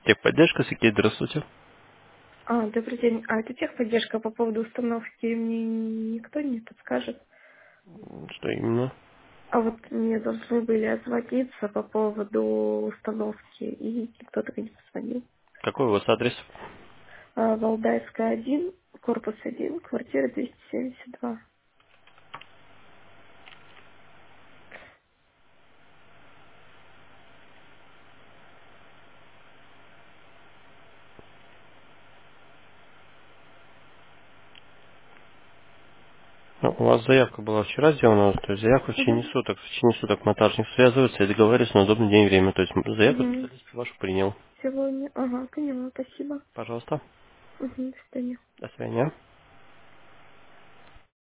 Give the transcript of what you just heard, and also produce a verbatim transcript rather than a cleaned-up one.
Техподдержка, Сергей, здравствуйте. А, добрый день. А это техподдержка по поводу установки мне никто не подскажет. Что именно? А вот мне должны были отзвониться по поводу установки, и никто так и не позвонил. Какой у вас адрес? А, Валдайская один, корпус один, квартира двести семьдесят два. Ну, у вас заявка была вчера сделана, то есть заявка в течение Угу. суток. В течение суток монтажник связывается и договаривается на удобный день и время. То есть заявку Угу. специалист вашу принял. Сегодня. Ага, поняла, спасибо. Пожалуйста. Угу, до свидания. До свидания.